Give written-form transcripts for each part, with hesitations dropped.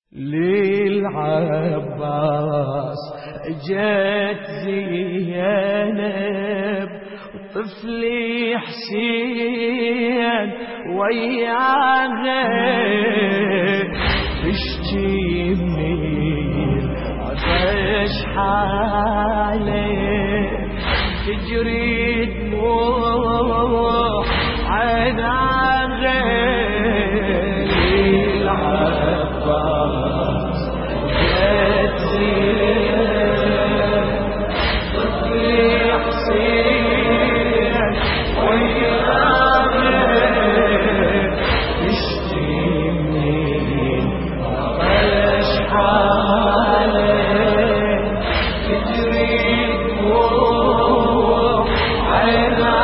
للعباس جت زينب طفلي حسين وياها تشتي من عطش حاله تجري دموع عينها للعباس جت زينب طفلي حسين وياها تشتي من عطش حاله تجري دموع عينها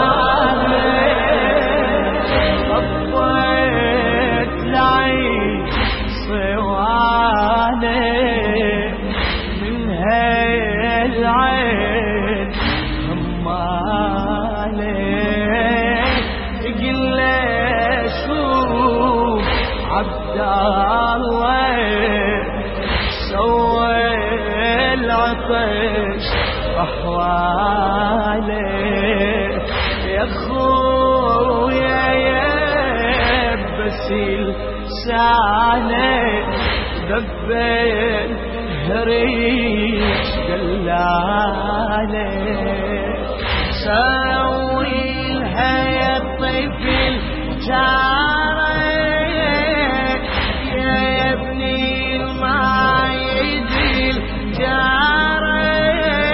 طفت العين صواني من هالعين همالي تقل شوف عبد الله سوى العطش أحواله يا خويا يا بسيل سانه دبين هريش دلاله سوي لها يا طفل جاره يا ابني المايد الجاره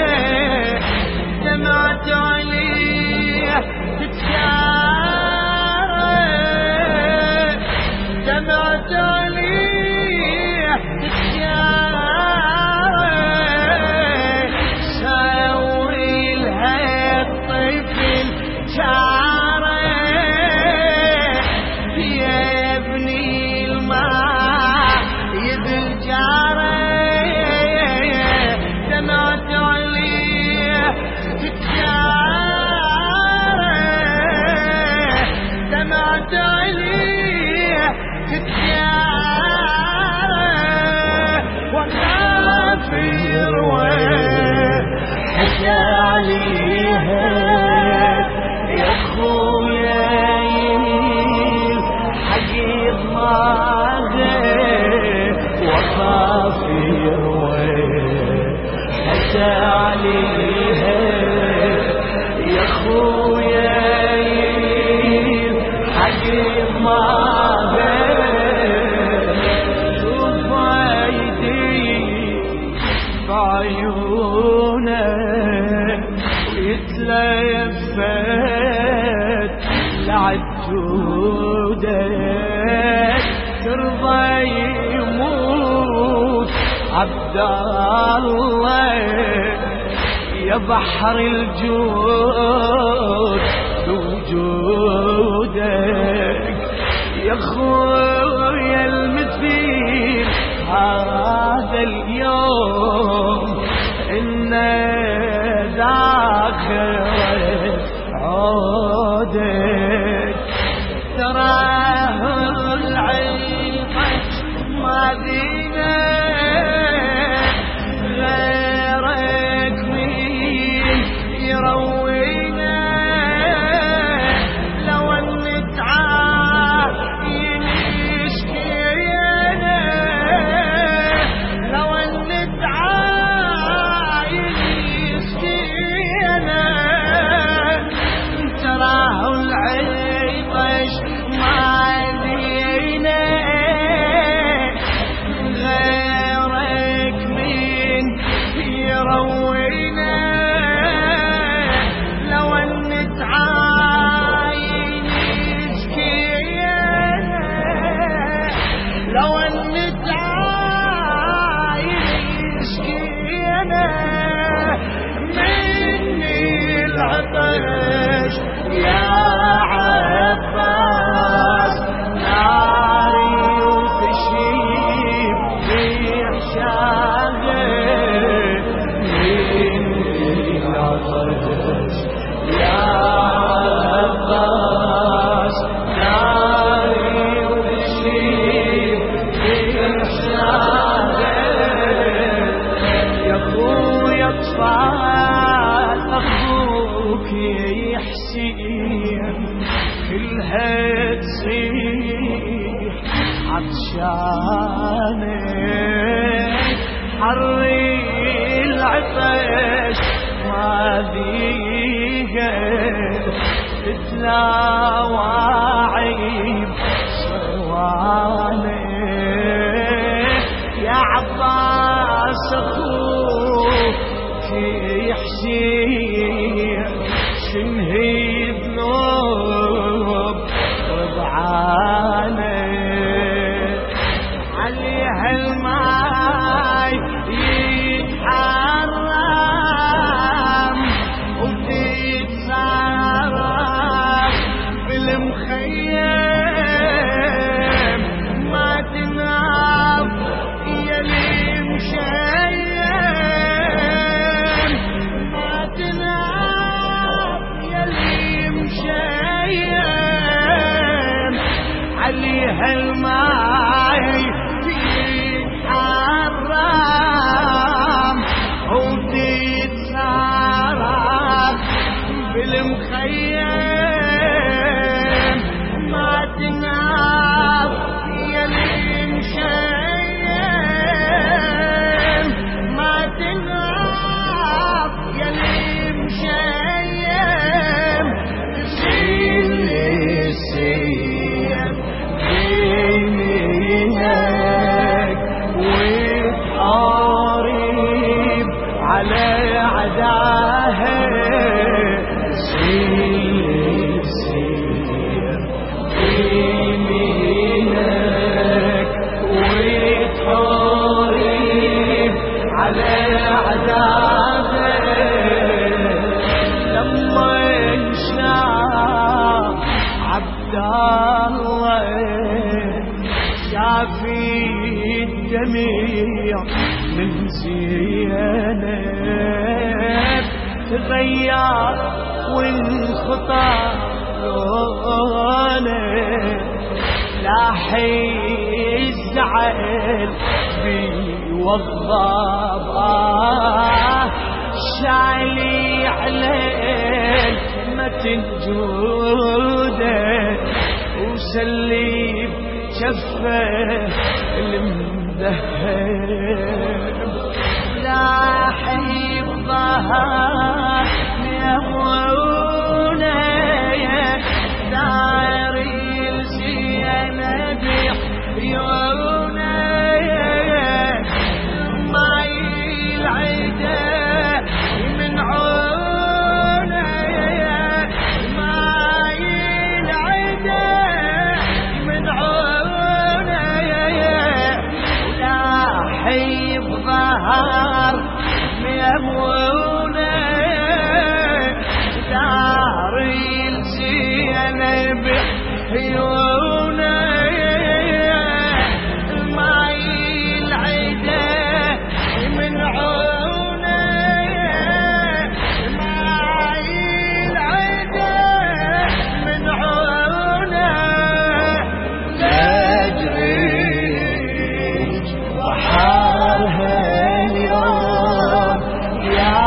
دمعت عليه تتجاره دمعت عليه تتجاره سوي لها الطفل جاره يا ابني الماء يذل جاره دمعت عليه تتجاره دمعت عليه تتجاره وكافر وحكى عليها يا خويا حقيق ماغي وكافر وحكى عليها يا خويا حقيق ماغي بعيونك ويتلفت لعجودك ترضى يموت عبد الله يا بحر الجود بوجودك يا خويا المثيل هذا اليوم إن ذاخرة عودك تراه العيقة ما دينا غيرك مين يروينا لو ان تعاين يشكينا لو ان تعاين يشكينا تراه العيطش ما دينا غيرك مين يروينا لو ان تعاين يشكينا لو ان تعاين يشكينا مني العطش يا عباس ناري وتشيب في عشاقه مني العطش يا عباس ناري وتشيب في عشاقه شانك حري العطش ما ذيقت تتلاوى عيب صوانك يا عباس اخوك يحشي شنهي بنوب رضعانك عليها الماي يتحرم وتتصرف بالمخيم ما تنام يا لي مشيم ما تنام يا لي مشيم عليها الماي يتحرم وتتصرف بالمخيم ما تنام يا لي مشيم ما تنام يا لي مشيم تشيل السيف بينك وتقارب على عداها تشيل السيف بينك وتقارب على عداها لما انشاف عبد الله شافي الدميع من زينب تغير وانخطى لونه لاحي الزعل بيوضب شايلي عليه متن جوده وسلي شفه المذهب لاحي بظهر يهونه داري الزينب يعونه ما يلعده من عونه ما يلعده من عونه لاحي بظهر ميمونه داري الزينب عيونه ما يلعده من عونه ما يلعده من عونه تجريج بحرها اليوم يا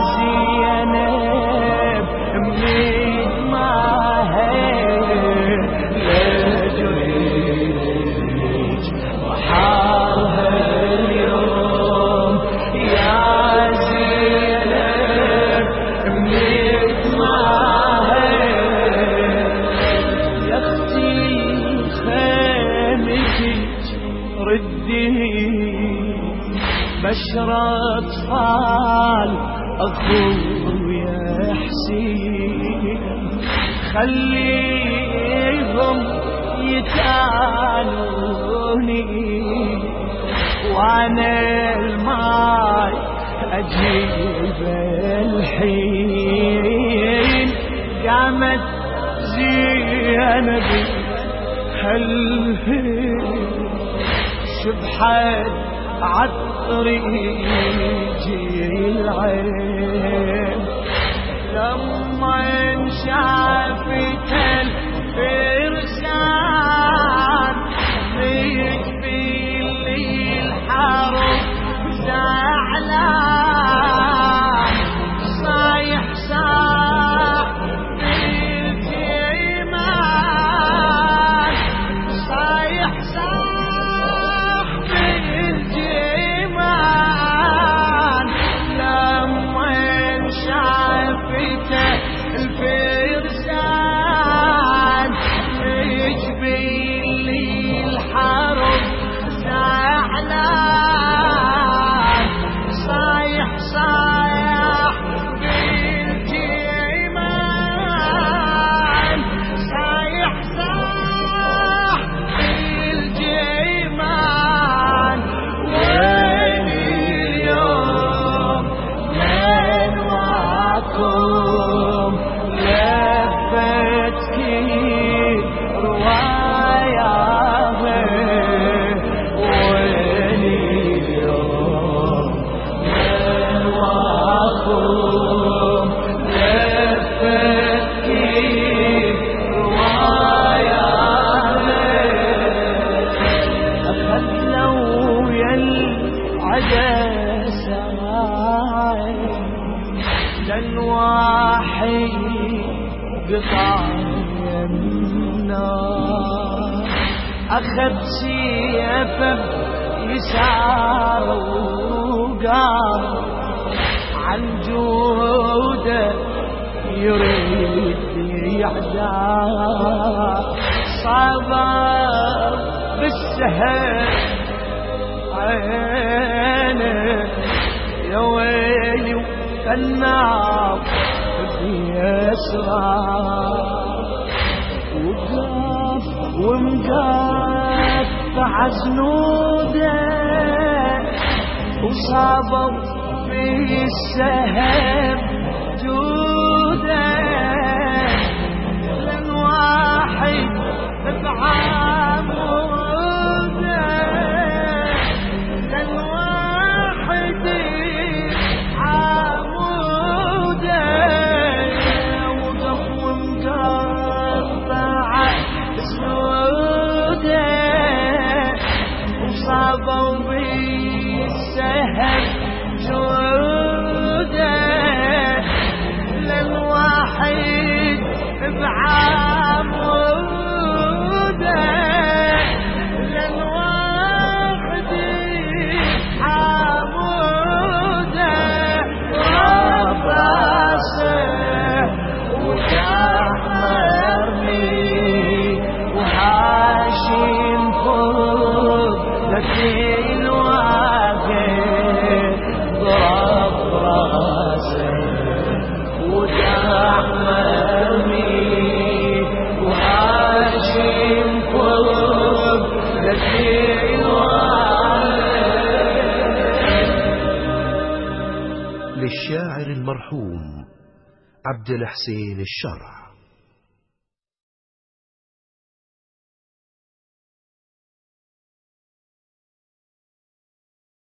زينب امنيت ما هي تجريج بحرها اليوم يا زينب امنيت ما هي يا اختي خيمتك ردي بشر اطفال اخويا حسين خليهم يتعانوني وانا الماي اجيب الحين قامت زينب هالهين شبحت عالطريق العين لما انشافت الفرسان بيجبي لي الحرب زعلان صايح صاح بالجيمان صايح صاح قطع النار أخذ سيفه يسار وقام عن جوده يريد يعداه صابر بالسهل عينه يا ويلي النار في أسرار وقف ومقطع زنوده وصابوا في السهم جوده لن واحد بعموده لن واحد عموده وقف ومقطع زنوده وصابوا بالسهم جوده للواحد بعموده للواحد عموده رباسه وكحمرني وحاشم فوق لكن للشاعر المرحوم عبد الحسين الشرع.